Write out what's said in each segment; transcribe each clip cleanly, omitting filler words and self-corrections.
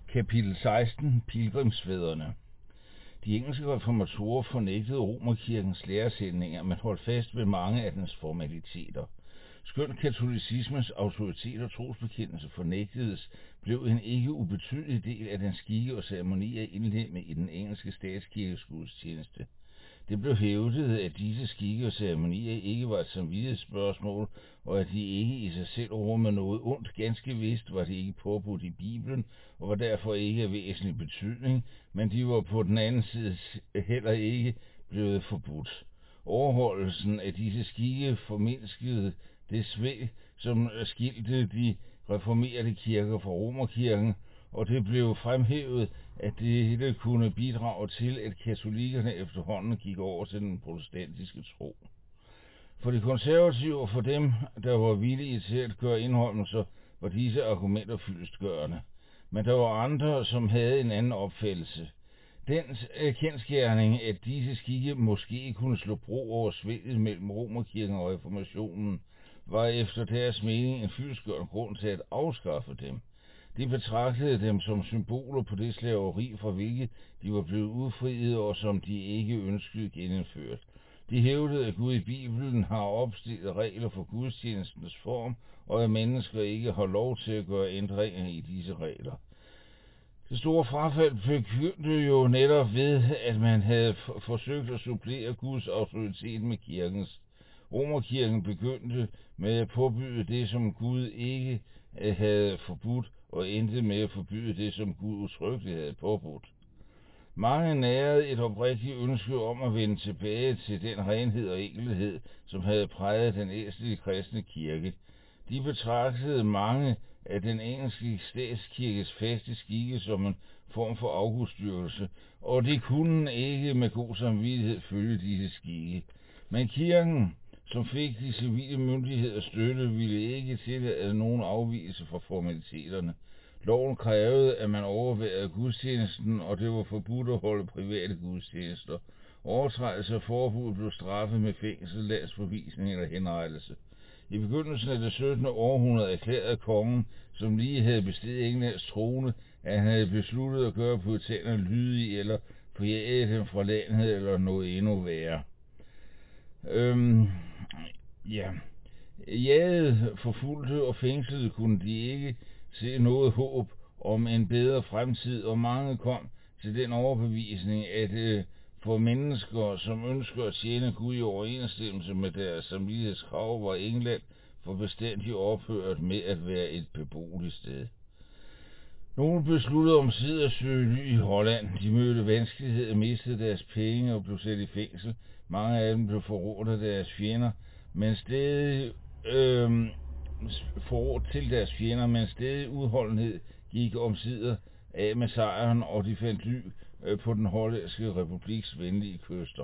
Kapitel 16. Pilgrimsfædrene. De engelske reformatorer fornægtede romerkirkens læresætninger, men holdt fast ved mange af dens formaliteter. Skønt katolicismens autoritet og trosbekendelse fornægtedes, blev en ikke ubetydelig del af den skikke og ceremonier indlemmet i den engelske statskirkes gudstjeneste. Det blev hævdet, at disse skikke og ceremonier ikke var et samvittighedsspørgsmål, og at de ikke i sig selv rummede noget ondt. Ganske vist var det ikke påbudt i Bibelen, og var derfor ikke af væsentlig betydning, men de var på den anden side heller ikke blevet forbudt. Overholdelsen af disse skikke formindskede det svæg, som skilte de reformerede kirker fra romerkirken, og det blev fremhævet, at det kunne bidrage til, at katolikkerne efterhånden gik over til den protestantiske tro. For de konservative og for dem, der var villige til at gøre indrømmelser, var disse argumenter fyldestgørende. Men der var andre, som havde en anden opfattelse. Den kendsgerning, at disse skikke måske kunne slå bro over svælget mellem romerkirken og reformationen, var efter deres mening en fyldestgørende grund til at afskaffe dem. De betragtede dem som symboler på det slaveri, fra hvilket de var blevet udfriet, og som de ikke ønskede genindført. De hævdede, at Gud i Bibelen har opstillet regler for gudstjenestens form, og at mennesker ikke har lov til at gøre ændringer i disse regler. Det store frafald begyndte jo netop ved, at man havde forsøgt at supplere Guds autoritet med kirkens. Romerkirken begyndte med at påbyde det, som Gud ikke havde forbudt, og endte med at forbyde det, som Gud udtrykkeligt havde påbudt. Mange nærede et oprigtigt ønske om at vende tilbage til den renhed og enkelhed, som havde præget den ældste kristne kirke. De betragtede mange af den engelske statskirkes faste skikke som en form for afgudstyrkelse, og de kunne ikke med god samvittighed følge disse skikke. Men kirken, som fik de civile myndigheder støtte, ville ikke tillade nogen afvigelse fra formaliteterne. Loven krævede, at man overværede gudstjenesten, og det var forbudt at holde private gudstjenester. Overtrædelse af forbud blev straffet med fængsel, landsforvisning eller henrettelse. I begyndelsen af det 17. århundrede erklærede kongen, som lige havde besteget Englands trone, at han havde besluttet at gøre puritanerne lydige eller forjage dem fra landet eller noget endnu værre. Jaget, forfulgte og fængslede kunne de ikke se noget håb om en bedre fremtid, og mange kom til den overbevisning, at for mennesker, som ønsker at tjene Gud i overensstemmelse med deres samvittighedskrav, var England for bestandigt ophørt med at være et beboeligt sted. Nogle besluttede omsider at søge ly i Holland. De mødte vanskeligheder, mistede deres penge og blev sat i fængsel. Mange af dem blev forrådt af deres fjender, men stadig stadig udholdenhed gik omsider af med sejren, og de fandt ly på den hollandske republiks venlige kyster.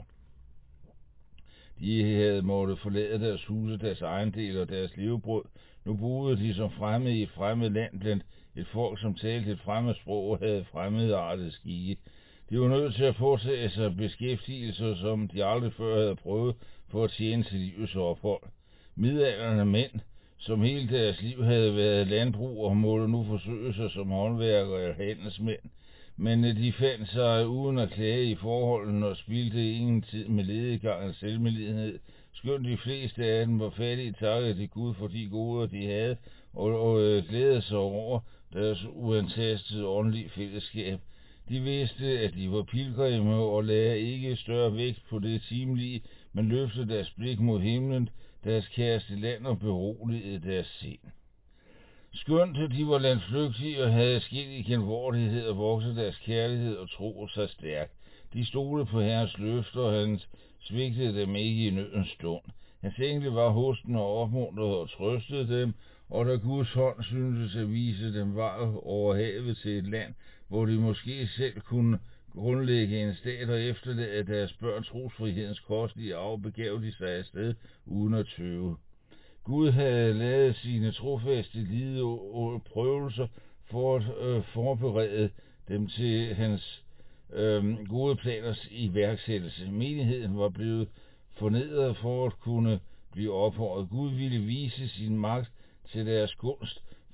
De havde måttet forlade deres huse, deres ejendele og deres levebrød. Nu boede de som fremmede i et fremmed land blandt et folk, som talte et fremmed sprog og havde fremmedartede skikke. De var nødt til at foretage sig beskæftigelser, som de aldrig før havde prøvet for at tjene til livets ophold. Midaldrende mænd, som hele deres liv havde været landbrug og måtte nu forsøge sig som håndværkere eller handelsmænd. Men de fandt sig uden at klage i forholdene og spildte ingen tid med lediggang og selvmedlidenhed. Skønt de fleste af dem var fattige, takkede de Gud for de goder, de havde, og glædede sig over deres uantastede åndelige fællesskab. De vidste, at de var pilgrimme og lagde ikke større vægt på det timelige, men løftede deres blik mod himlen, deres kæreste land og beroligede deres sind. Skønt de var landflygtige og havde skillig kenvordighed og voksede deres kærlighed og tro sig stærkt. De stolede på Herrens løfter, og han svigtede dem ikke i nødens stund. Hans engle var hos dem og opmuntrede og trøstede dem, og da Guds hånd syntes at vise dem vej over havet til et land, hvor de måske selv kunne grundlægge en stat og efterlade deres børn trosfrihedens kostelige arv, begav de sig afsted uden at tøve. Gud havde lavet sine trofaste lide og prøvelser for at forberede dem til hans gode planers iværksættelse. Menigheden var blevet fornedret for at kunne blive ophøjet. Gud ville vise sin magt til deres gunst,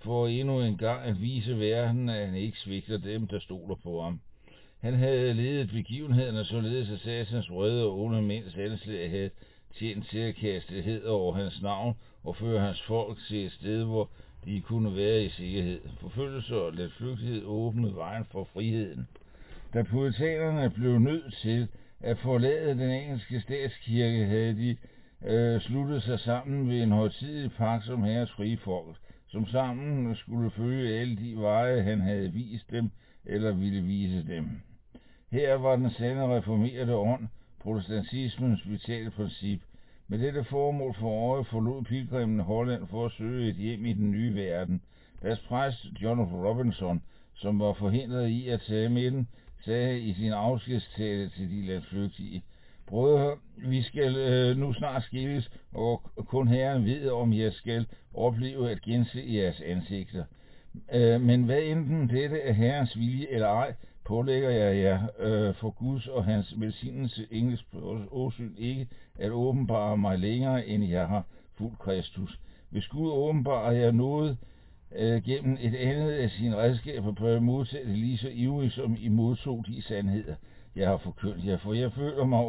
for endnu en gang at vise verden, at han ikke svigter dem, der stoler på ham. Han havde ledet begivenhederne således, at Satans vrede og onde mænds anslag havde tjent til at kaste hed over hans navn og føre hans folk til et sted, hvor de kunne være i sikkerhed. Forfølgelse og letflygtighed åbnede vejen for friheden. Da puritanerne blev nødt til at forlade den engelske statskirke, havde de sluttet sig sammen ved en højtidig pagt som herres frie folk, som sammen skulle følge alle de veje, han havde vist dem eller ville vise dem. Her var den sande reformerede ånd, protestantismens vitale princip. Med dette formål for øje forlod pilgrimene Holland for at søge et hjem i den nye verden. Deres præst John Robinson, som var forhindret i at tage med dem, sagde i sin afskedstale til de landflygtige: Brødre, vi skal nu snart skilles, og kun Herren ved, om jeg skal opleve at gense jeres ansigter. Men hvad enten dette er Herrens vilje eller ej, pålægger jeg jer for Guds og hans velsignelse engels åsyn ikke at åbenbare mig længere, end jeg har fulgt Kristus. Hvis Gud åbenbarer jer noget gennem et andet af sine redskaber, bør jeg modtage det lige så ivrigt, som I modtog de sandheder, jeg har forkyndt jer. For jeg føler mig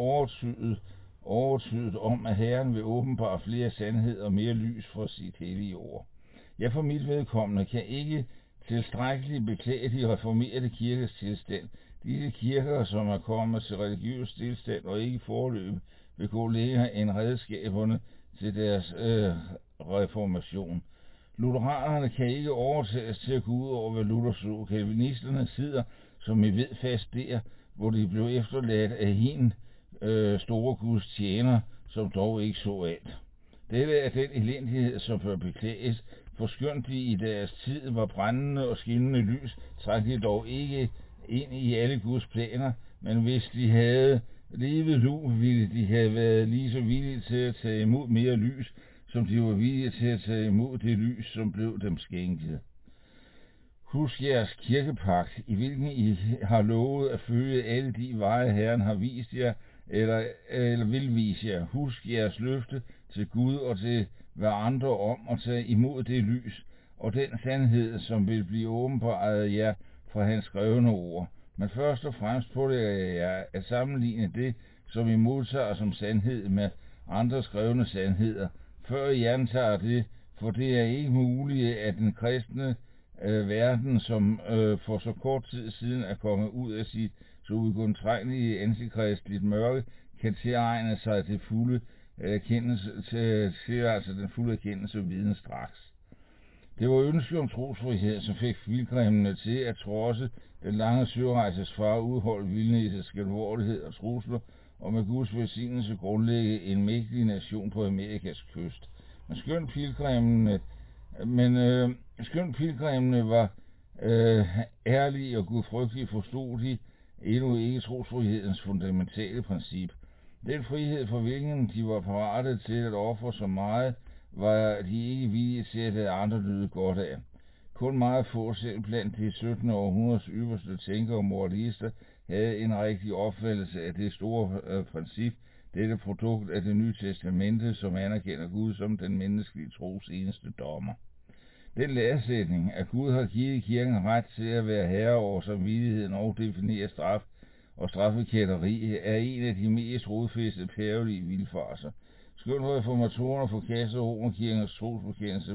overtydet om, at Herren vil åbenbare flere sandheder og mere lys for sit hellige ord. Jeg for mit vedkommende kan ikke tilstrækkeligt beklage de reformerede kirkers tilstand. Disse kirker, som er kommet til religiøs tilstand og ikke foreløbig, vil gå længere end redskaberne til deres reformation. Lutheranerne kan ikke overtages til at gå ud over, hvad Luther så. Calvinisterne sidder, som I ved, fast der, hvor de blev efterladt af hin store Guds tjener, som dog ikke så alt. Dette er den elendighed, som bør beklages, for skønt de i deres tid var brændende og skinnende lys, trak de dog ikke ind i alle Guds planer, men hvis de havde levet nu, ville de have været lige så villige til at tage imod mere lys, som de var villige til at tage imod det lys, som blev dem skænket. Husk jeres kirkepagt, i hvilken I har lovet at følge alle de veje, Herren har vist jer, eller vil vise jer. Husk jeres løfte til Gud og til hverandre om at tage imod det lys og den sandhed, som vil blive åbenbaret jer fra hans skrevne ord. Men først og fremmest pålægger jeg jer at sammenligne det, som I modtager som sandhed, med andre skrevne sandheder, før I antager det, for det er ikke muligt, at den kristne verden, som for så kort tid siden er kommet ud af sit så uigennemtrængelige antikristligt mørke, kan tilegne sig det fulde den fulde erkendelse og viden straks. Det var ønsket om trosfrihed, som fik pilgrimene til at trodse den lange sørejses far, udholde vildnæsets skælvordighed og trusler, og med Guds velsignelse grundlægge en mægtig nation på Amerikas kyst. Men skønt pilgrimene var ærlige og gudfrygtige, forstod de endnu ikke trosfrihedens fundamentale princip. Den frihed, for hvilken de var parate til at ofre så meget, var de ikke villige til at lade andre nyde godt af. Kun meget få selv blandt de 17. århundredes ypperste tænkere og moralister havde en rigtig opfattelse af det store princip, dette produkt af det nye testamente, som anerkender Gud som den menneskelige tros eneste dommer. Den læresætning, at Gud har givet kirken ret til at være herre over samvittigheden og definere straf og straffekætteri, er en af de mest rodfæstede pavelige vildfarser. Skønt reformatorerne forkastede romerkirkens trosbekendelse,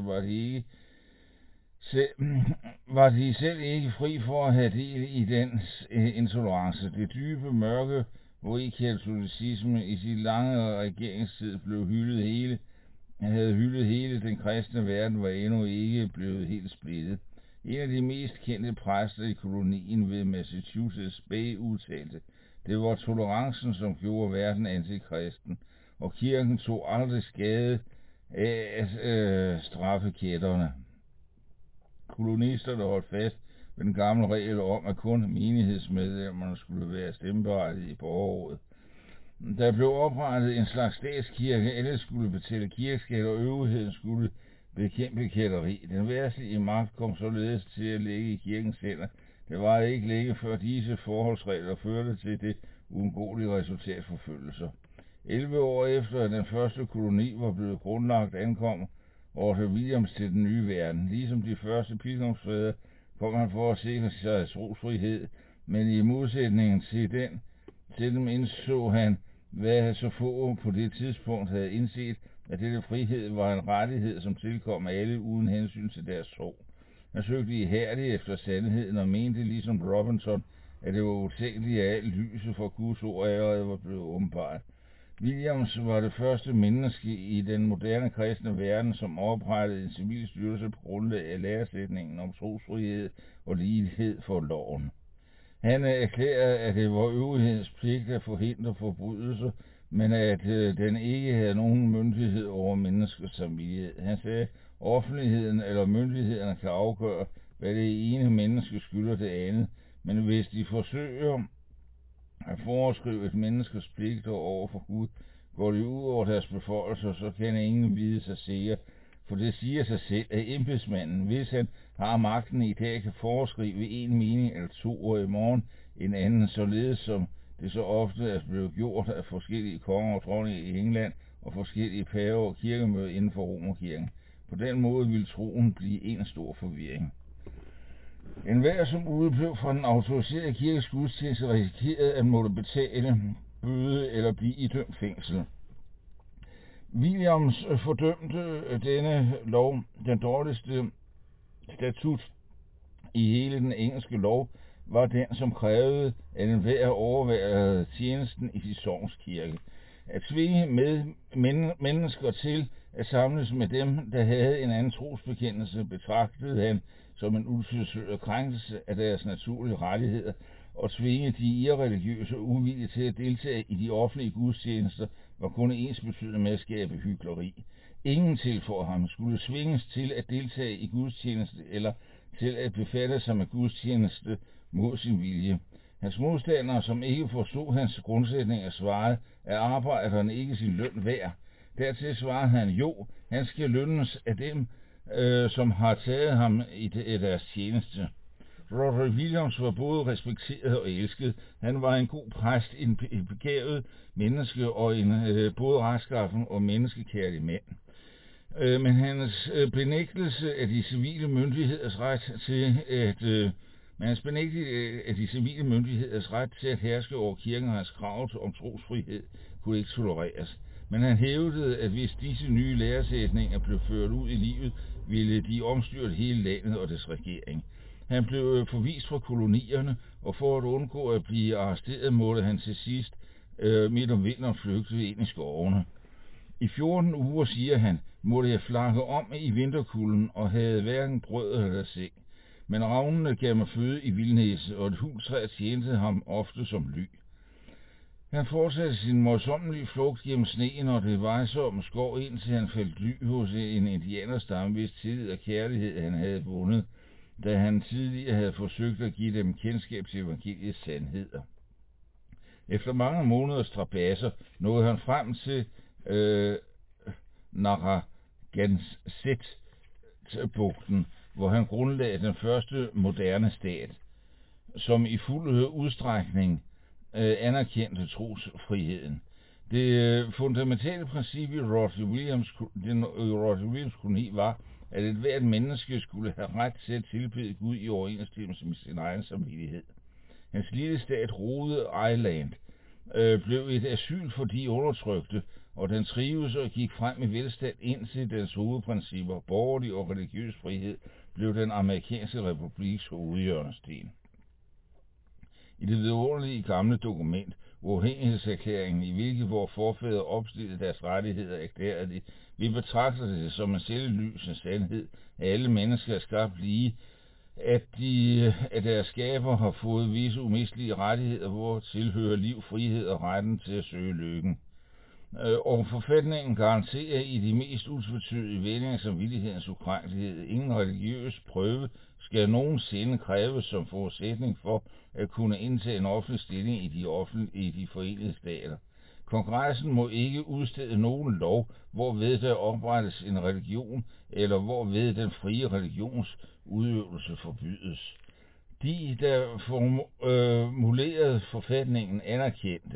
var de selv ikke fri for at have del i dens intolerance. Det dybe mørke, hvor i katolicismen i sin lange regeringstid havde hyldet hele den kristne verden, var endnu ikke blevet helt splittet. En af de mest kendte præster i kolonien ved Massachusetts Bay udtalte: det var tolerancen, som gjorde verden antikristen, og kirken tog aldrig skade af at straffe kætterne. Kolonisterne holdt fast ved den gamle regel om, at kun menighedsmedlemmerne skulle være stemmeberettigede i borgerrådet. Der blev oprettet en slags statskirke, alle skulle betale kirkeskat, og øvrigheden skulle bekæmpe kætteri. Den verdslige magt kom således til at ligge i kirkens hænder. Det var ikke længe før disse forholdsregler førte til det uundgåelige resultat forfølgelser. 11 år efter, at den første koloni var blevet grundlagt, ankom Roger Williams til den nye verden. Ligesom de første pilgrimsfædre kom han for at sikre sig trosfrihed, men i modsætning til dem indså han, hvad så få på det tidspunkt havde indset, at denne frihed var en rettighed, som tilkom alle uden hensyn til deres tro. Han søgte ihærdigt efter sandheden og mente ligesom Robinson, at det var utænkeligt, at alt lyset fra Guds ord allerede var blevet åbenbart. Williams var det første menneske i den moderne kristne verden, som oprettede en civil styrelse på grundlag af læresætningen om trosfrihed og lighed for loven. Han erklærede, at det var øvrighedens pligt at forhindre forbrydelser, men at den ikke havde nogen myndighed over menneskers samvittighed. Han sagde, at offentligheden eller myndighederne kan afgøre, hvad det ene menneske skylder det andet, men hvis de forsøger at foreskrive et menneskes pligter over for Gud, går de ud over deres beføjelser, så kan ingen vide sig sikker, for det siger sig selv, at embedsmanden, hvis han har magten i dag, kan foreskrive en mening eller to, og i morgen en anden, således som det så ofte er blevet gjort af forskellige konger og dronninger i England og forskellige paver og kirkemøder inden for Romerkirken. På den måde vil troen blive en stor forvirring. Enhver, som udeblev fra den autoriserede kirkes gudstjeneste, risikerede at måtte betale bøde eller blive idømt fængsel. Williams fordømte denne lov, den dårligste statut i hele den engelske lov, var den, som krævede, at enhver overværede tjenesten i sit sognskirke. At tvinge mennesker til at samles med dem, der havde en anden trosbekendelse, betragtede han som en utilsløret krænkelse af deres naturlige rettigheder, og tvinge de irreligiøse uvillige til at deltage i de offentlige gudstjenester var kun ensbetydende med at skabe hykleri. Ingen tilfor ham skulle svinges til at deltage i gudstjeneste eller til at befatte sig med gudstjeneste mod sin vilje. Hans modstandere, som ikke forstod hans grundsætninger, svarede, at arbejderne ikke sin løn værd. Dertil svarede han, jo, han skal lønnes af dem, som har taget ham i deres tjeneste. Roger Williams var både respekteret og elsket. Han var en god præst, en begavet menneske og en både retskaffen og menneskekærlig mand. Men hans benægtelse af de civile myndigheders ret til at herske over kirken og hans krav om trosfrihed kunne ikke tolereres. Men han hævdede, at hvis disse nye læresætninger blev ført ud i livet, ville de omstyrte hele landet og dets regering. Han blev forvist fra kolonierne, og for at undgå at blive arresteret, måtte han til sidst midt om vinteren flygte ind i skovene. I 14 uger, siger han, måtte jeg flakke om i vinterkulden og havde hverken brød eller seng. Men ravnene gav mig føde i vildnæse, og et hultræ tjente ham ofte som ly. Han fortsatte sin møjsommelige flugt gennem sneen og det vejsomme skov, indtil han faldt ly hos en indianerstamme, hvis tillid og kærlighed han havde vundet, da han tidligere havde forsøgt at give dem kendskab til evangeliets sandheder. Efter mange måneders strabadser nåede han frem til Narragansett-bugten, hvor han grundlagde den første moderne stat, som i fuld udstrækning anerkendte trosfriheden. Det fundamentale princip i Roger Williams koloni var, at ethvert menneske skulle have ret til at tilbede Gud i overensstemmelse med sin egen samvittighed. Hans lille stat Rhode Island blev et asyl for de undertrykte, og den trives og gik frem i velstand, indtil dens hovedprincipper, borgerlig og religiøs frihed, blev den amerikanske republiks hovedhjørnesten. I det vidunderlige gamle dokument, uafhængighedserklæringen, i hvilket vores forfædre opstillede deres rettigheder, erklærede de, vi betragter det som en selvlysende sandhed, at alle mennesker er skabt lige, at deres skaber har fået visse umistelige rettigheder, hvor tilhører liv, frihed og retten til at søge lykken. Og forfatningen garanterer i de mest utvetydige vendinger samvittighedens ukrænkelighed. Ingen religiøs prøve skal nogensinde kræves som forudsætning for at kunne indtage en offentlig stilling i de forenede stater. Kongressen må ikke udstede nogen lov, hvorved der oprettes en religion, eller hvorved den frie religions udøvelse forbydes. De, der formulerede forfatningen, anerkendte,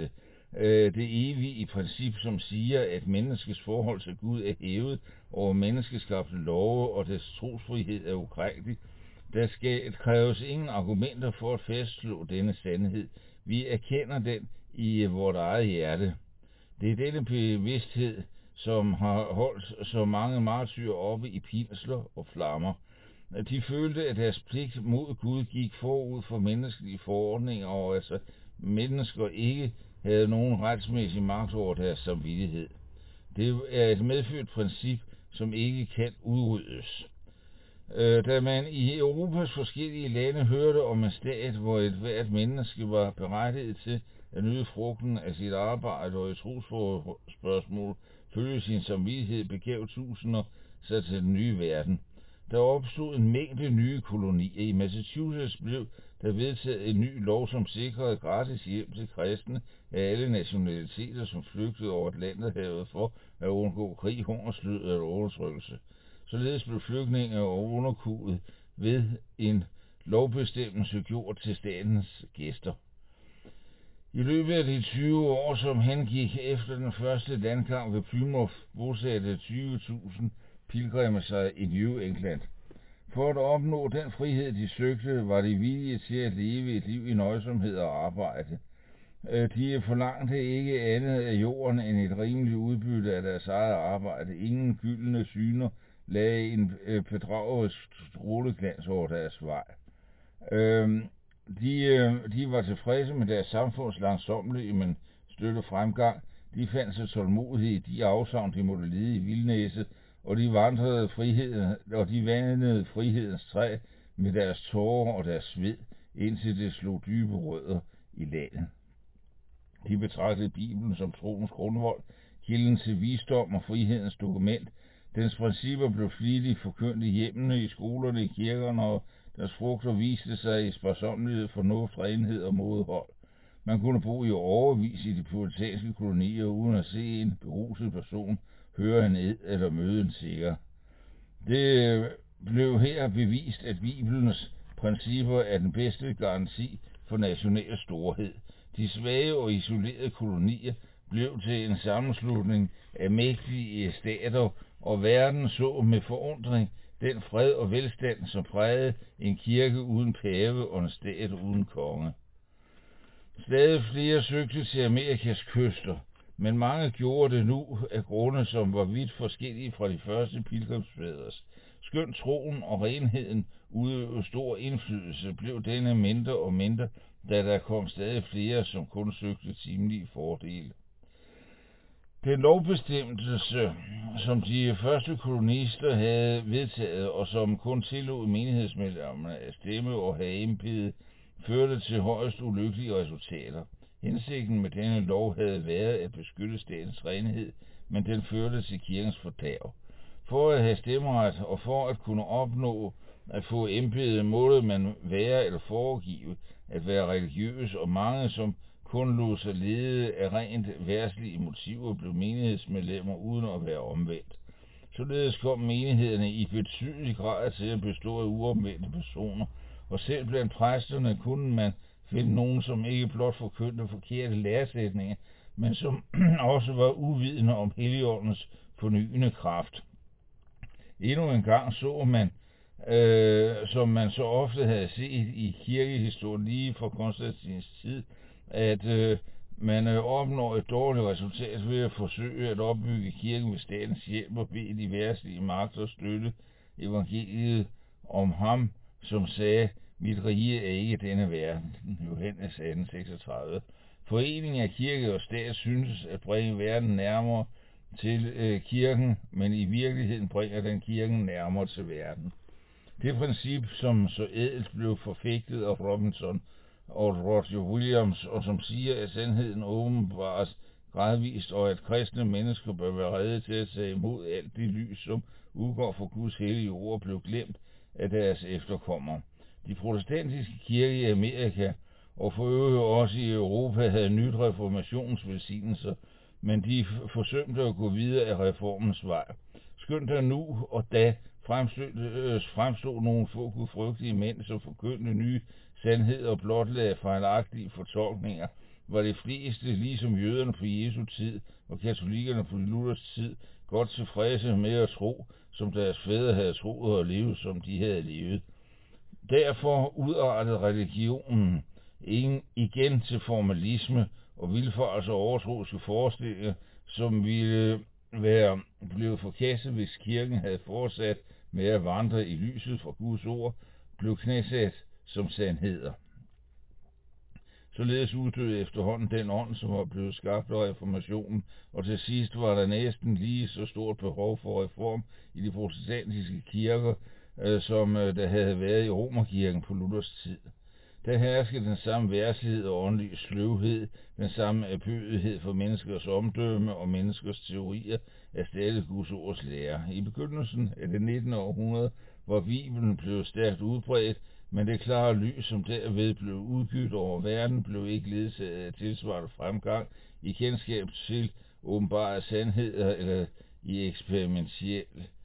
det evige princip, som siger, at menneskets forhold til Gud er hævet over menneskeskabte love, og dets trosfrihed er ukrænkelig. Der skal kræves ingen argumenter for at fastslå denne sandhed. Vi erkender den i vort eget hjerte. Det er denne bevidsthed, som har holdt så mange martyrer oppe i pinsler og flammer. De følte, at deres pligt mod Gud gik forud for menneskelige forordninger, og altså mennesker ikke havde nogen retsmæssig magt over deres samvittighed. Det er et medfødt princip, som ikke kan udryddes. Da man i Europas forskellige lande hørte om en stat, hvor et hvert menneske var berettiget til at nyde frugten af sit arbejde og i trosspørgsmål følge sin samvittighed, begav tusinder sig til den nye verden. Der opstod en mængde nye kolonier. I Massachusetts blev der vedtaget en ny lov, som sikrede gratis hjem til kristne af alle nationaliteter, som flygtede over Atlanterhavet for at undgå krig, hungersnød og undertrykkelse. Således blev flygtninge og underkuet ved en lovbestemmelse gjort til statens gæster. I løbet af de 20 år, som han gik efter den første landgang ved Plymouth, bosatte 20.000 pilgrimme sig i New England. For at opnå den frihed, de søgte, var de villige til at leve et liv i nøjsomhed og arbejde. De forlangte ikke andet af jorden end et rimeligt udbytte af deres eget arbejde. Ingen gyldne syner lagde en bedragerisk stråleglans over deres vej. De var tilfredse med deres samfunds langsommelige, men støtte fremgang. De fandt sig tålmodige i de afsavn, de måtte lide i vildnæsset, og de vandrede friheden, og de vandede frihedens træ med deres tårer og deres sved, indtil det slog dybe rødder i landet. De betragtede Bibelen som troens grundvold, kilden til visdom og frihedens dokument. Dens principper blev flittigt forkyndt i hjemmene, i skolerne, i kirkerne, og deres frugter viste sig i sparsommelighed, fornuft, renhed og modhold. Man kunne bo i overvis i de puritanske kolonier, uden at se en beruset person, høre en ed eller møde en tigger. Det blev her bevist, at Bibelens principper er den bedste garanti for national storhed. De svage og isolerede kolonier blev til en sammenslutning af mægtige stater, og verden så med forundring den fred og velstand, som prægede en kirke uden pave og en stat uden konge. Stadig flere søgte til Amerikas kyster, men mange gjorde det nu af grunde, som var vidt forskellige fra de første pilgrimsfædres. Skønt troen og renheden udøvede stor indflydelse, blev denne mindre og mindre, da der kom stadig flere, som kun søgte timelige fordele. Den lovbestemmelse, som de første kolonister havde vedtaget, og som kun tillod menighedsmedlemmerne at stemme og have embede, førte til højst ulykkelige resultater. Hensigten med denne lov havde været at beskytte statens renhed, men den førte til kirkens fordærv. For at have stemmeret og for at kunne opnå at få embede, måtte man være eller foregive at være religiøs, og mange, som kun lod sig lede af rent verdslige motiver, blev menighedsmedlemmer uden at være omvendt. Således kom menighederne i betydelig grad til at bestå af uomvendte personer, og selv blandt præsterne kunne man finde nogen, som ikke blot forkyndte forkerte læresætninger, men som også var uvidende om Helligåndens fornyende kraft. Endnu en gang så man, som man så ofte havde set i kirkehistorien lige fra Konstantins tid, at man opnår et dårligt resultat ved at forsøge at opbygge kirken med statens hjælp og bede de verdslige magter støtte evangeliet om ham, som sagde, mit rige er ikke denne verden. Johannes 18:36. Foreningen af kirke og stat synes at bringe verden nærmere til kirken, men i virkeligheden bringer den kirken nærmere til verden. Det princip, som så ædelt blev forfægtet af Robinson og Roger Williams, og som siger, at sandheden åbenbares gradvist, og at kristne mennesker bør være rede til at tage imod alt det lys, som udgår fra Guds hellige ord, blev glemt af deres efterkommere. De protestantiske kirker i Amerika og for øvrigt også i Europa havde nyt reformationens velsignelser, men de forsømte at gå videre af reformens vej. Skønt der nu og da fremstod nogle få gudfrygtige mænd, som forkyndte nye sandheder og blotlagde fejlagtige fortolkninger, var de fleste, ligesom jøderne på Jesu tid og katolikkerne på Luthers tid, godt tilfredse med at tro, som deres fædre havde troet, og leve, som de havde levet. Derfor udartede religionen igen til formalisme og vildfarelse og overtroiske forestillinger, som ville være blevet forkastet, hvis kirken havde fortsat med at vandre i lyset fra Guds ord, blev knæsat som sandheder. Således uddøde efterhånden den ånd, som var blevet skabt af reformationen, og til sidst var der næsten lige så stort behov for reform i de protestantiske kirker, som der havde været i Romerkirken på Luthers tid. Der herskede den samme værslighed og åndelig sløvhed, den samme apødighed for menneskers omdømme og menneskers teorier af stadig Guds ords lære. I begyndelsen af det 19. århundrede var Bibelen blevet stærkt udbredt, men det klare lys, som derved blev udgydt over verden, blev ikke ledsaget af tilsvarende fremgang i kendskab til åbenbare sandheder eller i eksperimentel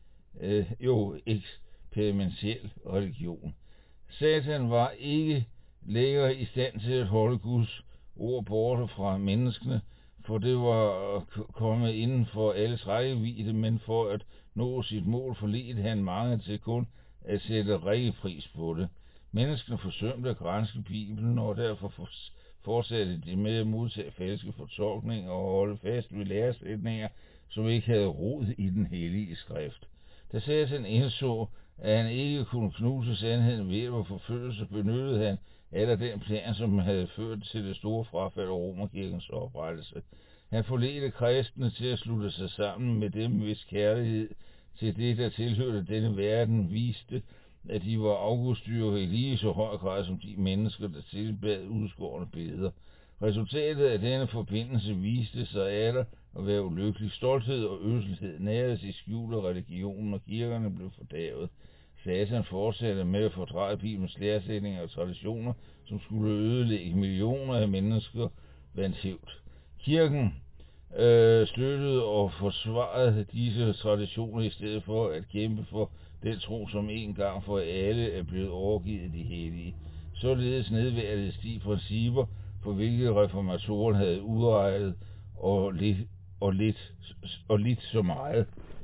religion. Satan var ikke længere i stand til at holde Guds ord borte fra menneskene, for det var kommet inden for alles rækkevidde, men for at nå sit mål forledte han mange til kun at sætte rækkepris på det. Menneskene forsømte at granske Bibelen, og derfor fortsatte de med at modtage falske fortolkninger og holde fast ved læresætninger, som ikke havde rod i den hellige skrift. Da Satan indså, at han ikke kunne knuse sandheden ved at forfølgelse, benyttede han eller den plan, som havde ført til det store frafald af Romerkirkens oprettelse. Han forledte kristne til at slutte sig sammen med dem, hvis kærlighed til det, der tilhørte denne verden, viste, at de var afgudstyrker i lige så høj grad som de mennesker, der tilbad udskårne billeder. Resultatet af denne forbindelse viste sig atter at være ulykkelig. Stolthed og øselhed næredes i skjul af religionen, og kirkerne blev fordavet. Satan fortsatte med at fordreje Bibelens læresætninger og traditioner, som skulle ødelægge millioner af mennesker vandt hævd. Kirken støttede og forsvarede disse traditioner i stedet for at kæmpe for den tro, som en gang for alle er blevet overgivet de hellige. Således nedværdigedes de principper, for hvilke reformatoren havde udrettet og lidt så meget.